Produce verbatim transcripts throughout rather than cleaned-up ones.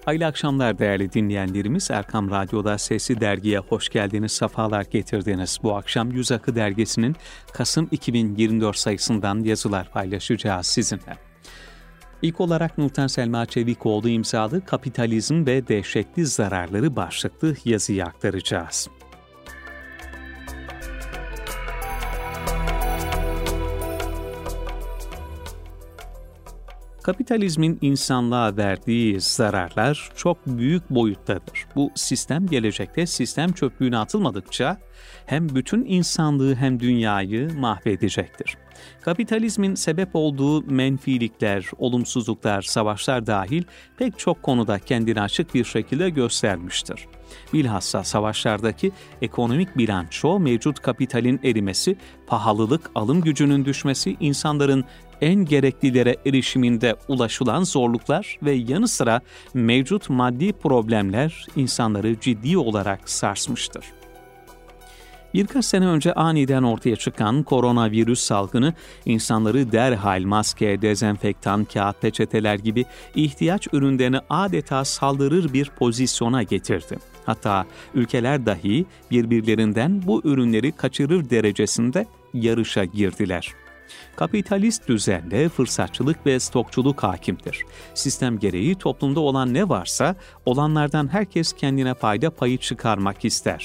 Hayırlı akşamlar değerli dinleyenlerimiz. Erkam Radyo'da Sesli Dergi'ye hoş geldiniz, sefalar getirdiniz. Bu akşam Yüz Akı Dergisi'nin Kasım iki bin yirmi dört sayısından yazılar paylaşacağız sizinle. İlk olarak Nurten Selma Çevikoğlu imzalı Kapitalizm ve Dehşetli Zararları başlıklı yazıyı aktaracağız. Kapitalizmin insanlığa verdiği zararlar çok büyük boyuttadır. Bu sistem gelecekte sistem çöplüğüne atılmadıkça hem bütün insanlığı hem dünyayı mahvedecektir. Kapitalizmin sebep olduğu menfilikler, olumsuzluklar, savaşlar dahil pek çok konuda kendini açık bir şekilde göstermiştir. Bilhassa savaşlardaki ekonomik bilanço, mevcut kapitalin erimesi, pahalılık, alım gücünün düşmesi, insanların en gereklilere erişiminde ulaşılan zorluklar ve yanı sıra mevcut maddi problemler insanları ciddi olarak sarsmıştır. Birkaç sene önce aniden ortaya çıkan koronavirüs salgını insanları derhal maske, dezenfektan, kağıt peçeteler gibi ihtiyaç ürünlerini adeta saldırır bir pozisyona getirdi. Hatta ülkeler dahi birbirlerinden bu ürünleri kaçırır derecesinde yarışa girdiler. Kapitalist düzende fırsatçılık ve stokçuluk hakimdir. Sistem gereği toplumda olan ne varsa olanlardan herkes kendine fayda payı çıkarmak ister.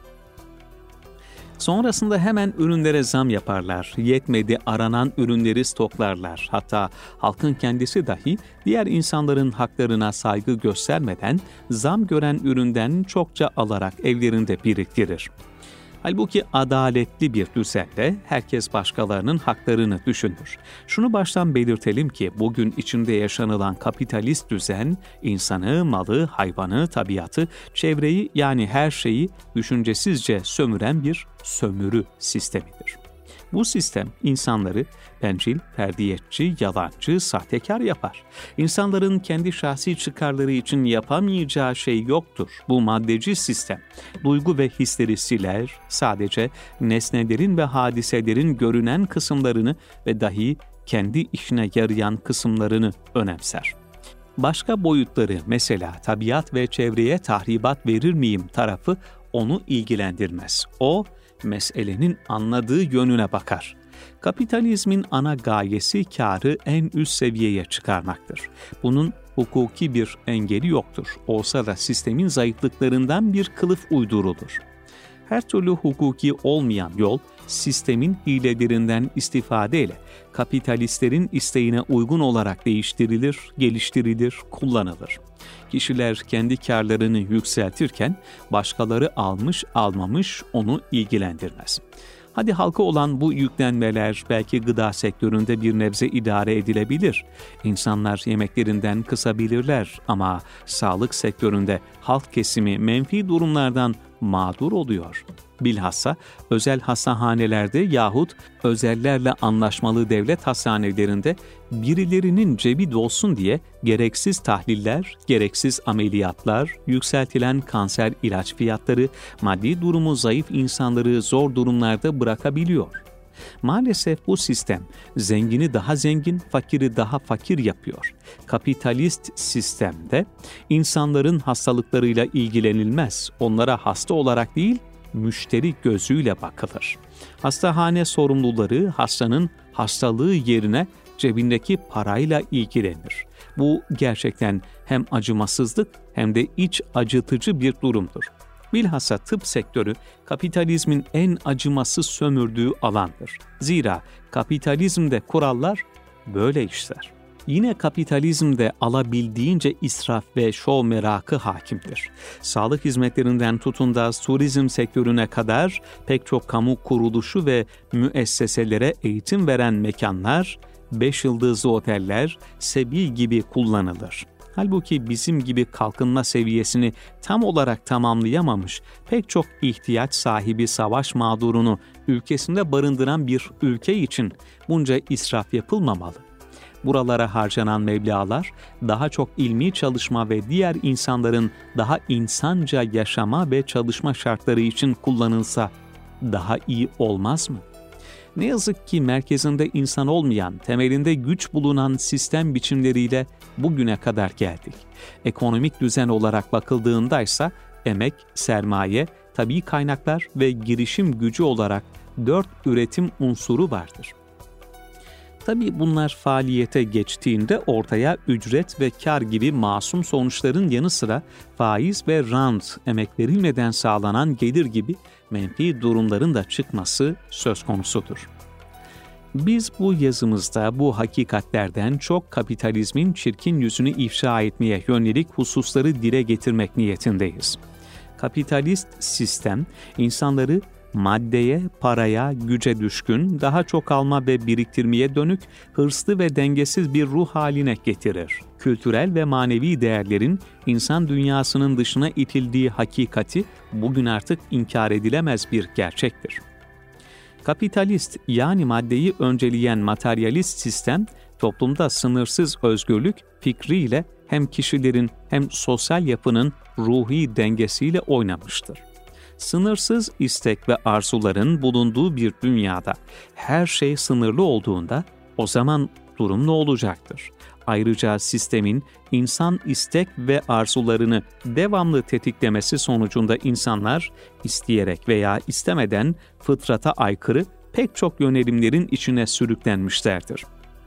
Sonrasında hemen ürünlere zam yaparlar, yetmedi aranan ürünleri stoklarlar. Hatta halkın kendisi dahi diğer insanların haklarına saygı göstermeden zam gören üründen çokça alarak evlerinde biriktirir. Halbuki adaletli bir düzende herkes başkalarının haklarını düşünür. Şunu baştan belirtelim ki bugün içinde yaşanılan kapitalist düzen, insanı, malı, hayvanı, tabiatı, çevreyi yani her şeyi düşüncesizce sömüren bir sömürü sistemidir. Bu sistem insanları bencil, ferdiyetçi, yalancı, sahtekar yapar. İnsanların kendi şahsi çıkarları için yapamayacağı şey yoktur. Bu maddeci sistem, duygu ve hisleri siler, sadece nesnelerin ve hadiselerin görünen kısımlarını ve dahi kendi işine yarayan kısımlarını önemser. Başka boyutları, mesela tabiat ve çevreye tahribat verir miyim tarafı onu ilgilendirmez. O, meselenin anladığı yönüne bakar. Kapitalizmin ana gayesi kârı en üst seviyeye çıkarmaktır. Bunun hukuki bir engeli yoktur. Olsa da sistemin zayıflıklarından bir kılıf uydurulur. Her türlü hukuki olmayan yol, sistemin hilelerinden istifadeyle kapitalistlerin isteğine uygun olarak değiştirilir, geliştirilir, kullanılır. Kişiler kendi kârlarını yükseltirken başkaları almış almamış onu ilgilendirmez. Hadi halka olan bu yüklenmeler belki gıda sektöründe bir nebze idare edilebilir. İnsanlar yemeklerinden kısabilirler ama sağlık sektöründe halk kesimi menfi durumlardan mağdur oluyor. Bilhassa özel hastahanelerde yahut özellerle anlaşmalı devlet hastanelerinde birilerinin cebi dolsun diye gereksiz tahliller, gereksiz ameliyatlar, yükseltilen kanser ilaç fiyatları maddi durumu zayıf insanları zor durumlarda bırakabiliyor. Maalesef bu sistem zengini daha zengin, fakiri daha fakir yapıyor. Kapitalist sistemde insanların hastalıklarıyla ilgilenilmez, onlara hasta olarak değil, müşteri gözüyle bakılır. Hastahane sorumluları hastanın hastalığı yerine cebindeki parayla ilgilenir. Bu gerçekten hem acımasızlık hem de iç acıtıcı bir durumdur. Bilhassa tıp sektörü kapitalizmin en acımasız sömürdüğü alandır. Zira kapitalizmde kurallar böyle işler. Yine kapitalizmde alabildiğince israf ve şov merakı hakimdir. Sağlık hizmetlerinden tutun da turizm sektörüne kadar pek çok kamu kuruluşu ve müesseselere eğitim veren mekanlar, beş yıldızlı oteller, sebil gibi kullanılır. Halbuki bizim gibi kalkınma seviyesini tam olarak tamamlayamamış pek çok ihtiyaç sahibi savaş mağdurunu ülkesinde barındıran bir ülke için bunca israf yapılmamalı. Buralara harcanan meblağlar daha çok ilmi çalışma ve diğer insanların daha insanca yaşama ve çalışma şartları için kullanılsa daha iyi olmaz mı? Ne yazık ki merkezinde insan olmayan, temelinde güç bulunan sistem biçimleriyle bugüne kadar geldik. Ekonomik düzen olarak bakıldığında ise emek, sermaye, tabii kaynaklar ve girişim gücü olarak dört üretim unsuru vardır. Tabii bunlar faaliyete geçtiğinde ortaya ücret ve kar gibi masum sonuçların yanı sıra faiz ve rant, emek verilmeden sağlanan gelir gibi menfi durumların da çıkması söz konusudur. Biz bu yazımızda bu hakikatlerden çok kapitalizmin çirkin yüzünü ifşa etmeye yönelik hususları dile getirmek niyetindeyiz. Kapitalist sistem insanları maddeye, paraya, güce düşkün, daha çok alma ve biriktirmeye dönük, hırslı ve dengesiz bir ruh haline getirir. Kültürel ve manevi değerlerin insan dünyasının dışına itildiği hakikati bugün artık inkar edilemez bir gerçektir. Kapitalist yani maddeyi önceleyen materyalist sistem, toplumda sınırsız özgürlük fikriyle hem kişilerin hem sosyal yapının ruhi dengesiyle oynamıştır. Sınırsız istek ve arzuların bulunduğu bir dünyada her şey sınırlı olduğunda o zaman durum ne olacaktır? Ayrıca sistemin insan istek ve arzularını devamlı tetiklemesi sonucunda insanlar isteyerek veya istemeden fıtrata aykırı pek çok yönelimlerin içine sürüklenmişlerdir.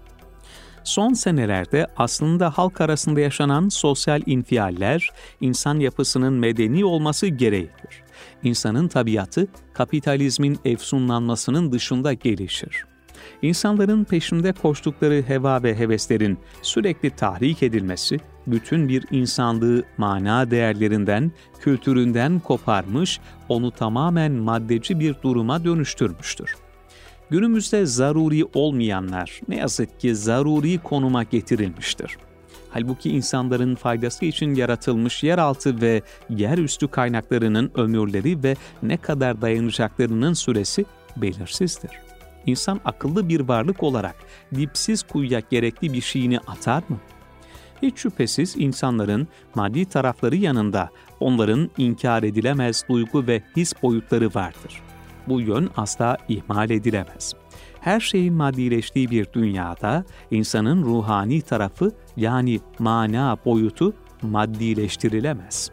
Son senelerde aslında halk arasında yaşanan sosyal infialler, insan yapısının medeni olması gereğidir. İnsanın tabiatı, kapitalizmin efsunlanmasının dışında gelişir. İnsanların peşinde koştukları heva ve heveslerin sürekli tahrik edilmesi, bütün bir insanlığı mana değerlerinden, kültüründen koparmış, onu tamamen maddeci bir duruma dönüştürmüştür. Günümüzde zaruri olmayanlar ne yazık ki zaruri konuma getirilmiştir. Halbuki insanların faydası için yaratılmış yeraltı ve yerüstü kaynaklarının ömürleri ve ne kadar dayanacaklarının süresi belirsizdir. İnsan akıllı bir varlık olarak dipsiz kuyuya gerekli bir şeyini atar mı? Hiç şüphesiz insanların maddi tarafları yanında onların inkar edilemez duygu ve his boyutları vardır. Bu yön asla ihmal edilemez. Her şeyin maddileştiği bir dünyada insanın ruhani tarafı yani mana boyutu maddileştirilemez.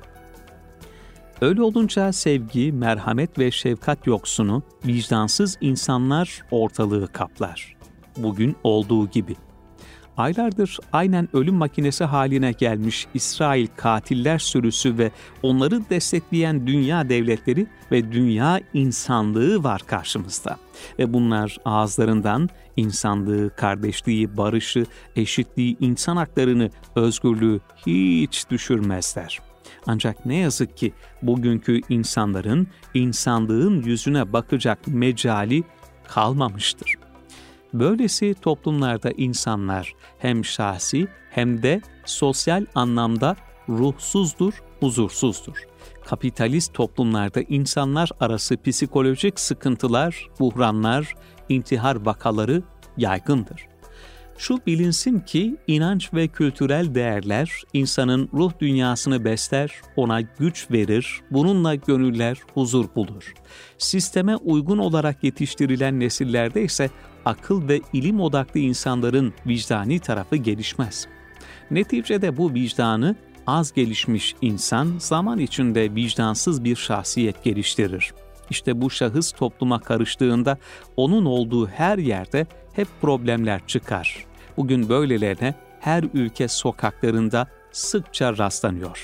Öyle olunca sevgi, merhamet ve şefkat yoksunu, vicdansız insanlar ortalığı kaplar. Bugün olduğu gibi. Aylardır aynen ölüm makinesi haline gelmiş İsrail katiller sürüsü ve onları destekleyen dünya devletleri ve dünya insanlığı var karşımızda. Ve bunlar ağızlarından insanlığı, kardeşliği, barışı, eşitliği, insan haklarını, özgürlüğü hiç düşürmezler. Ancak ne yazık ki bugünkü insanların insanlığın yüzüne bakacak mecali kalmamıştır. Böylesi toplumlarda insanlar hem şahsi hem de sosyal anlamda ruhsuzdur, huzursuzdur. Kapitalist toplumlarda insanlar arası psikolojik sıkıntılar, buhranlar, intihar vakaları yaygındır. Şu bilinsin ki inanç ve kültürel değerler insanın ruh dünyasını besler, ona güç verir, bununla gönüller huzur bulur. Sisteme uygun olarak yetiştirilen nesillerde ise akıl ve ilim odaklı insanların vicdani tarafı gelişmez. Neticede bu vicdanı az gelişmiş insan zaman içinde vicdansız bir şahsiyet geliştirir. İşte bu şahıs topluma karıştığında onun olduğu her yerde hep problemler çıkar. Bugün böylelerine her ülke sokaklarında sıkça rastlanıyor.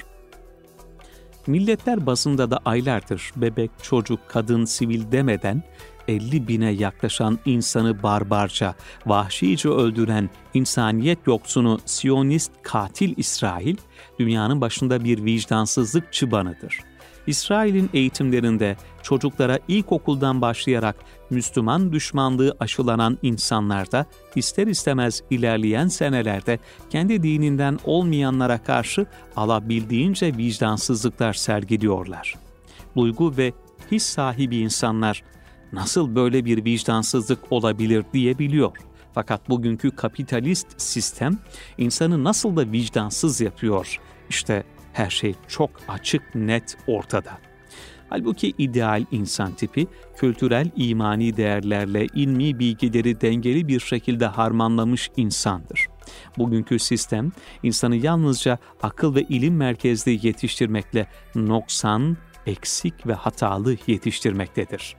Milletler bazında da aylardır bebek, çocuk, kadın, sivil demeden elli bine yaklaşan insanı barbarca, vahşice öldüren insaniyet yoksunu Siyonist katil İsrail, dünyanın başında bir vicdansızlık çıbanıdır. İsrail'in eğitimlerinde çocuklara ilkokuldan başlayarak Müslüman düşmanlığı aşılanan insanlarda ister istemez ilerleyen senelerde kendi dininden olmayanlara karşı alabildiğince vicdansızlıklar sergiliyorlar. Duygu ve his sahibi insanlar nasıl böyle bir vicdansızlık olabilir diyebiliyor. Fakat bugünkü kapitalist sistem insanı nasıl da vicdansız yapıyor? İşte her şey çok açık, net ortada. Halbuki ideal insan tipi, kültürel imani değerlerle ilmi bilgileri dengeli bir şekilde harmanlamış insandır. Bugünkü sistem, insanı yalnızca akıl ve ilim merkezli yetiştirmekle noksan, eksik ve hatalı yetiştirmektedir.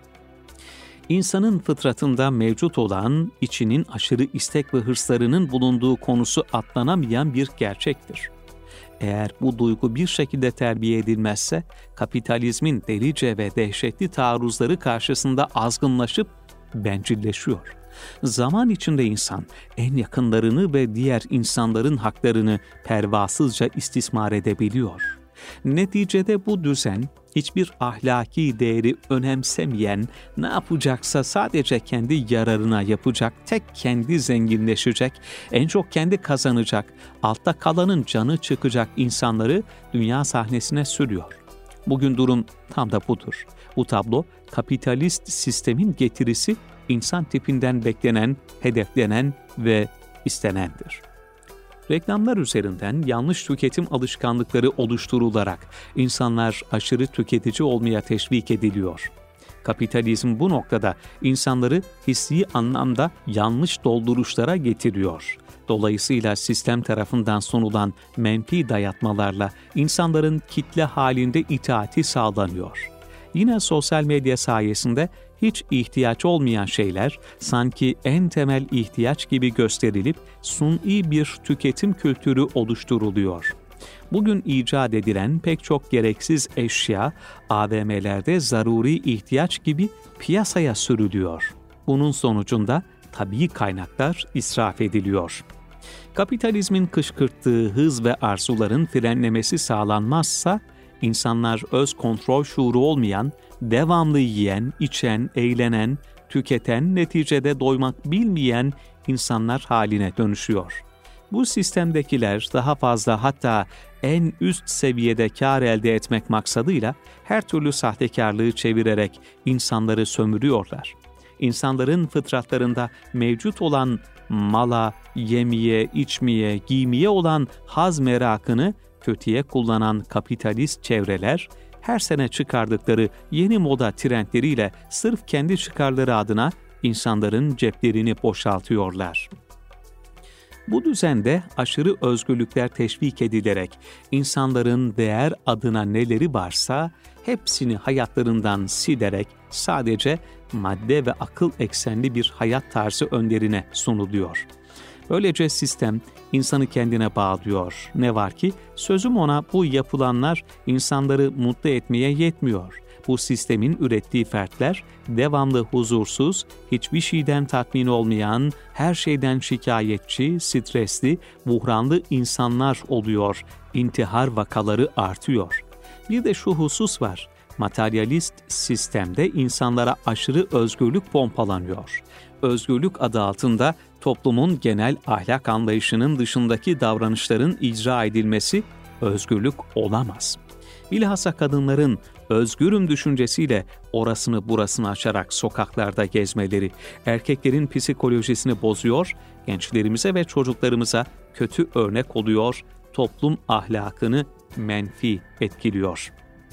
İnsanın fıtratında mevcut olan, içinin aşırı istek ve hırslarının bulunduğu konusu atlanamayan bir gerçektir. Eğer bu duygu bir şekilde terbiye edilmezse, kapitalizmin delice ve dehşetli taarruzları karşısında azgınlaşıp bencilleşiyor. Zaman içinde insan, en yakınlarını ve diğer insanların haklarını pervasızca istismar edebiliyor. Neticede bu düzen, hiçbir ahlaki değeri önemsemeyen, ne yapacaksa sadece kendi yararına yapacak, tek kendi zenginleşecek, en çok kendi kazanacak, altta kalanın canı çıkacak insanları dünya sahnesine sürüyor. Bugün durum tam da budur. Bu tablo, kapitalist sistemin getirisi, insan tipinden beklenen, hedeflenen ve istenendir. Reklamlar üzerinden yanlış tüketim alışkanlıkları oluşturularak insanlar aşırı tüketici olmaya teşvik ediliyor. Kapitalizm bu noktada insanları hissi anlamda yanlış dolduruşlara getiriyor. Dolayısıyla sistem tarafından sunulan menfi dayatmalarla insanların kitle halinde itaati sağlanıyor. Yine sosyal medya sayesinde hiç ihtiyaç olmayan şeyler sanki en temel ihtiyaç gibi gösterilip suni bir tüketim kültürü oluşturuluyor. Bugün icat edilen pek çok gereksiz eşya A V M'lerde zaruri ihtiyaç gibi piyasaya sürülüyor. Bunun sonucunda tabii kaynaklar israf ediliyor. Kapitalizmin kışkırttığı hız ve arzuların frenlemesi sağlanmazsa, insanlar öz kontrol şuuru olmayan, devamlı yiyen, içen, eğlenen, tüketen, neticede doymak bilmeyen insanlar haline dönüşüyor. Bu sistemdekiler daha fazla, hatta en üst seviyede kar elde etmek maksadıyla her türlü sahtekarlığı çevirerek insanları sömürüyorlar. İnsanların fıtratlarında mevcut olan mala, yemeye, içmeye, giymeye olan haz merakını kötüye kullanan kapitalist çevreler, her sene çıkardıkları yeni moda trendleriyle sırf kendi çıkarları adına insanların ceplerini boşaltıyorlar. Bu düzende aşırı özgürlükler teşvik edilerek insanların değer adına neleri varsa hepsini hayatlarından silerek sadece madde ve akıl eksenli bir hayat tarzı önlerine sunuluyor. Böylece sistem insanı kendine bağlıyor. Ne var ki sözüm ona, bu yapılanlar insanları mutlu etmeye yetmiyor. Bu sistemin ürettiği fertler devamlı huzursuz, hiçbir şeyden tatmin olmayan, her şeyden şikayetçi, stresli, buhranlı insanlar oluyor. İntihar vakaları artıyor. Bir de şu husus var. Materyalist sistemde insanlara aşırı özgürlük pompalanıyor. Özgürlük adı altında toplumun genel ahlak anlayışının dışındaki davranışların icra edilmesi özgürlük olamaz. Bilhassa kadınların özgürüm düşüncesiyle orasını burasını açarak sokaklarda gezmeleri, erkeklerin psikolojisini bozuyor, gençlerimize ve çocuklarımıza kötü örnek oluyor, toplum ahlakını menfi etkiliyor.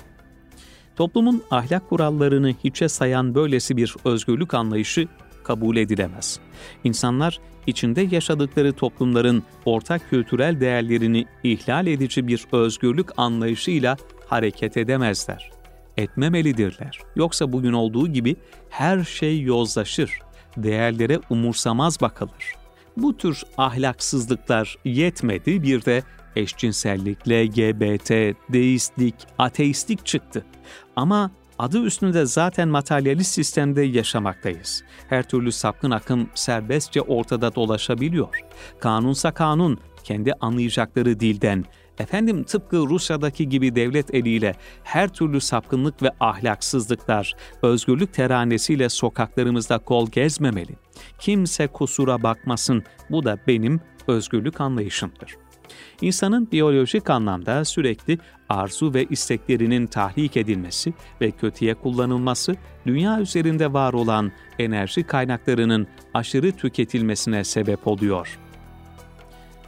Toplumun ahlak kurallarını hiçe sayan böylesi bir özgürlük anlayışı kabul edilemez. İnsanlar içinde yaşadıkları toplumların ortak kültürel değerlerini ihlal edici bir özgürlük anlayışıyla hareket edemezler. Etmemelidirler. Yoksa bugün olduğu gibi her şey yozlaşır, değerlere umursamaz bakılır. Bu tür ahlaksızlıklar yetmedi, bir de eşcinsellik, L G B T, deistlik, ateistlik çıktı. Ama adı üstünde zaten materyalist sistemde yaşamaktayız. Her türlü sapkın akım serbestçe ortada dolaşabiliyor. Kanunsa kanun, kendi anlayacakları dilden, efendim tıpkı Rusya'daki gibi devlet eliyle her türlü sapkınlık ve ahlaksızlıklar özgürlük teranesiyle sokaklarımızda kol gezmemeli. Kimse kusura bakmasın, bu da benim özgürlük anlayışımdır. İnsanın biyolojik anlamda sürekli arzu ve isteklerinin tahrik edilmesi ve kötüye kullanılması, dünya üzerinde var olan enerji kaynaklarının aşırı tüketilmesine sebep oluyor.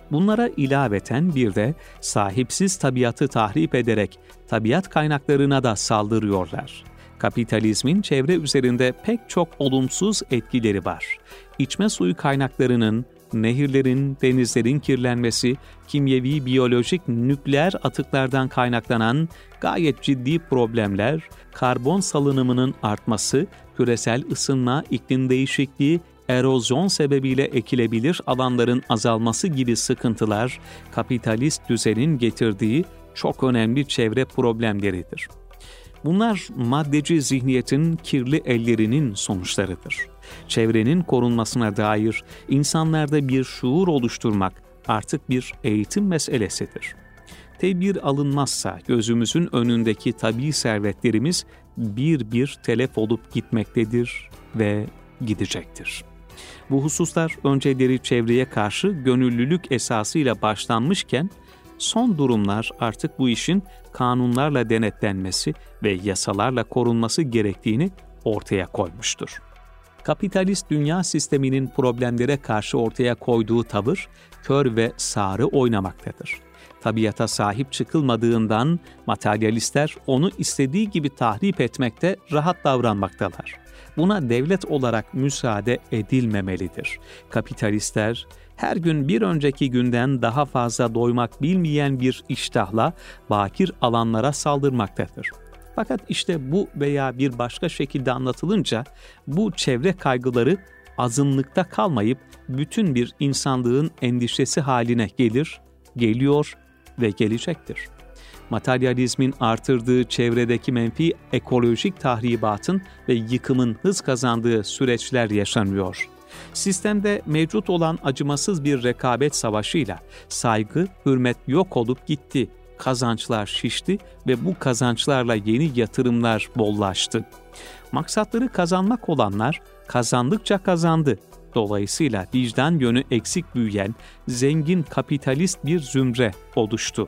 Bunlara ilaveten bir de sahipsiz tabiatı tahrip ederek tabiat kaynaklarına da saldırıyorlar. Kapitalizmin çevre üzerinde pek çok olumsuz etkileri var. İçme suyu kaynaklarının, nehirlerin, denizlerin kirlenmesi, kimyevi, biyolojik, nükleer atıklardan kaynaklanan gayet ciddi problemler, karbon salınımının artması, küresel ısınma, iklim değişikliği, erozyon sebebiyle ekilebilir alanların azalması gibi sıkıntılar, kapitalist düzenin getirdiği çok önemli çevre problemleridir. Bunlar maddeci zihniyetin kirli ellerinin sonuçlarıdır. Çevrenin korunmasına dair insanlarda bir şuur oluşturmak artık bir eğitim meselesidir. Tedbir alınmazsa gözümüzün önündeki tabii servetlerimiz bir bir telef olup gitmektedir ve gidecektir. Bu hususlar önceleri çevreye karşı gönüllülük esasıyla başlanmışken, son durumlar artık bu işin kanunlarla denetlenmesi ve yasalarla korunması gerektiğini ortaya koymuştur. Kapitalist dünya sisteminin problemlere karşı ortaya koyduğu tavır, kör ve sağrı oynamaktadır. Tabiata sahip çıkılmadığından materyalistler onu istediği gibi tahrip etmekte rahat davranmaktalar. Buna devlet olarak müsaade edilmemelidir. Kapitalistler her gün bir önceki günden daha fazla doymak bilmeyen bir iştahla bakir alanlara saldırmaktadır. Fakat işte bu veya bir başka şekilde anlatılınca bu çevre kaygıları azınlıkta kalmayıp bütün bir insanlığın endişesi haline gelir, geliyor ve gelecektir. Materyalizmin artırdığı çevredeki menfi ekolojik tahribatın ve yıkımın hız kazandığı süreçler yaşanıyor. Sistemde mevcut olan acımasız bir rekabet savaşıyla saygı, hürmet yok olup gitti, kazançlar şişti ve bu kazançlarla yeni yatırımlar bollaştı. Maksatları kazanmak olanlar kazandıkça kazandı. Dolayısıyla vicdan yönü eksik büyüyen, zengin kapitalist bir zümre oluştu.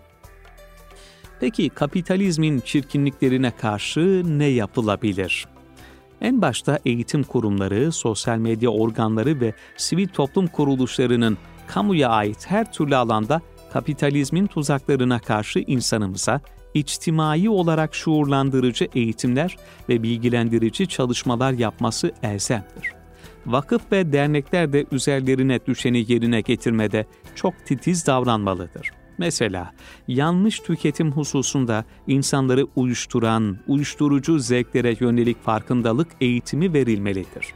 Peki kapitalizmin çirkinliklerine karşı ne yapılabilir? En başta eğitim kurumları, sosyal medya organları ve sivil toplum kuruluşlarının kamuya ait her türlü alanda kapitalizmin tuzaklarına karşı insanımıza içtimai olarak şuurlandırıcı eğitimler ve bilgilendirici çalışmalar yapması elzemdir. Vakıf ve dernekler de üzerlerine düşeni yerine getirmede çok titiz davranmalıdır. Mesela yanlış tüketim hususunda insanları uyuşturan, uyuşturucu zevklere yönelik farkındalık eğitimi verilmelidir.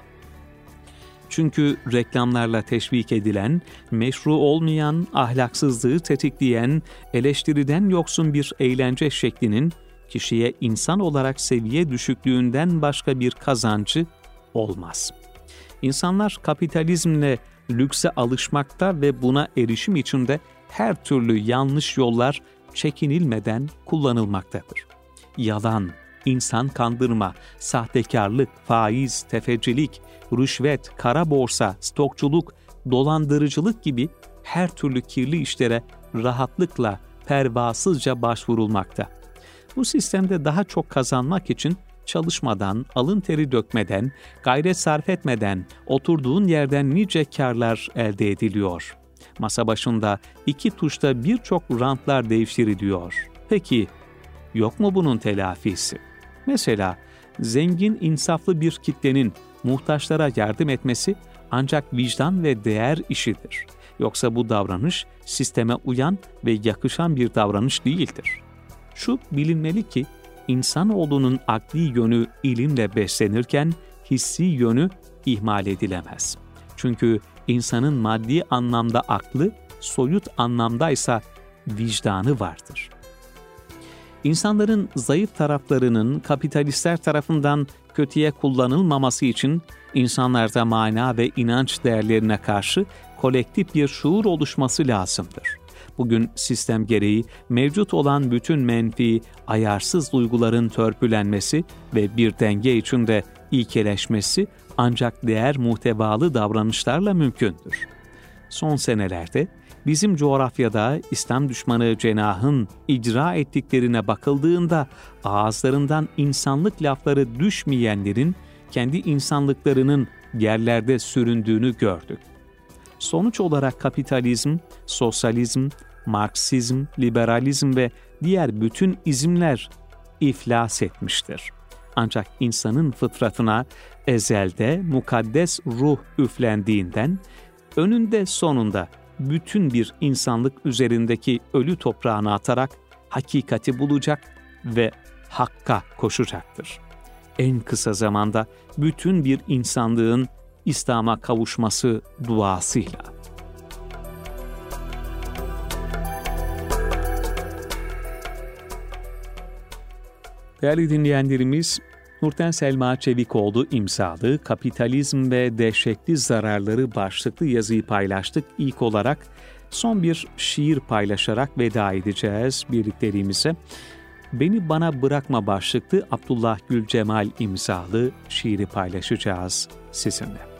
Çünkü reklamlarla teşvik edilen, meşru olmayan, ahlaksızlığı tetikleyen, eleştiriden yoksun bir eğlence şeklinin kişiye insan olarak seviye düşüklüğünden başka bir kazancı olmaz. İnsanlar kapitalizmle lükse alışmakta ve buna erişim için de her türlü yanlış yollar çekinilmeden kullanılmaktadır. Yalan, insan kandırma, sahtekarlık, faiz, tefecilik, rüşvet, kara borsa, stokçuluk, dolandırıcılık gibi her türlü kirli işlere rahatlıkla, pervasızca başvurulmakta. Bu sistemde daha çok kazanmak için çalışmadan, alın teri dökmeden, gayret sarf etmeden, oturduğun yerden nice kârlar elde ediliyor. Masa başında iki tuşta birçok rantlar devşiriliyor. Peki, yok mu bunun telafisi? Mesela, zengin, insaflı bir kitlenin muhtaçlara yardım etmesi ancak vicdan ve değer işidir. Yoksa bu davranış sisteme uyan ve yakışan bir davranış değildir. Şu bilinmeli ki, insanoğlunun akli yönü ilimle beslenirken hissi yönü ihmal edilemez. Çünkü insanın maddi anlamda aklı, soyut anlamdaysa vicdanı vardır. İnsanların zayıf taraflarının kapitalistler tarafından kötüye kullanılmaması için insanlarda mana ve inanç değerlerine karşı kolektif bir şuur oluşması lazımdır. Bugün sistem gereği mevcut olan bütün menfi, ayarsız duyguların törpülenmesi ve bir denge içinde ilkeleşmesi ancak değer muhtevalı davranışlarla mümkündür. Son senelerde bizim coğrafyada İslam düşmanı cenahın icra ettiklerine bakıldığında ağızlarından insanlık lafları düşmeyenlerin kendi insanlıklarının yerlerde süründüğünü gördük. Sonuç olarak kapitalizm, sosyalizm, Marksizm, liberalizm ve diğer bütün izimler iflas etmiştir. Ancak insanın fıtratına ezelde mukaddes ruh üflendiğinden, önünde sonunda bütün bir insanlık üzerindeki ölü toprağını atarak hakikati bulacak ve hakka koşacaktır. En kısa zamanda bütün bir insanlığın İslam'a kavuşması duasıyla. Değerli dinleyenlerimiz, Nurten Selma Çevikoğlu imzalı Kapitalizm ve Dehşetli Zararları başlıklı yazıyı paylaştık. İlk olarak son bir şiir paylaşarak veda edeceğiz birliklerimize. Beni Bana Bırakma başlıklı Abdullah Gül Cemal imzalı şiiri paylaşacağız sizinle.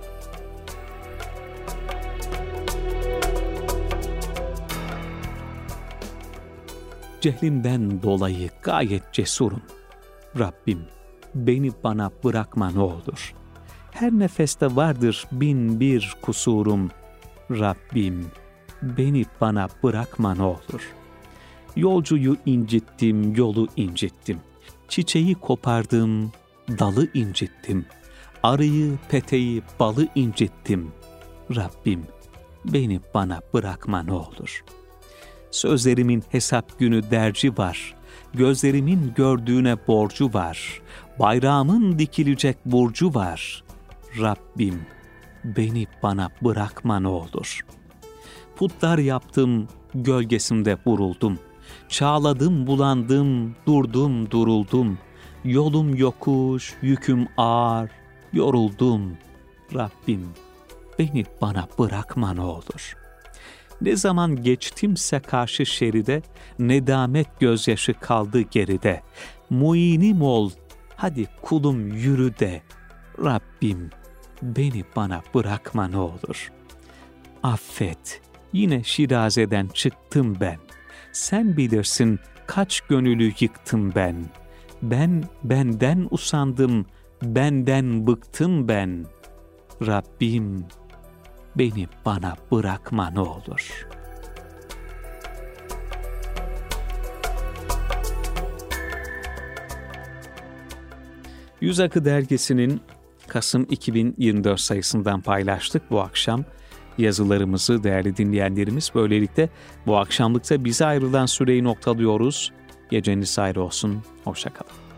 Cehlimden dolayı gayet cesurum. Rabbim, beni bana bırakma ne olur. Her nefeste vardır bin bir kusurum. Rabbim, beni bana bırakma ne olur. Yolcuyu incittim, yolu incittim. Çiçeği kopardım, dalı incittim. Arıyı, peteği, balı incittim. Rabbim, beni bana bırakma ne olur. Sözlerimin hesap günü derci var. Gözlerimin gördüğüne borcu var. Bayrağımın dikilecek burcu var. Rabbim, beni bana bırakma ne olur. Putlar yaptım, gölgesinde vuruldum. Çağladım, bulandım, durdum, duruldum. Yolum yokuş, yüküm ağır, yoruldum. Rabbim, beni bana bırakma ne olur. Ne zaman geçtimse karşı şeride, nedamet gözyaşı kaldı geride. Muinim ol, hadi kulum yürü de. Rabbim, beni bana bırakma ne olur. Affet, yine Şiraze'den çıktım ben. Sen bilirsin kaç gönülü yıktım ben. Ben benden usandım, benden bıktım ben. Rabbim, beni bana bırakma ne olur. Yüz Akı Dergisi'nin Kasım iki bin yirmi dört sayısından paylaştık bu akşam yazılarımızı değerli dinleyenlerimiz. Böylelikle bu akşamlıkta bize ayrılan süreyi noktalıyoruz. Geceniz ayrı olsun, hoşça kalın.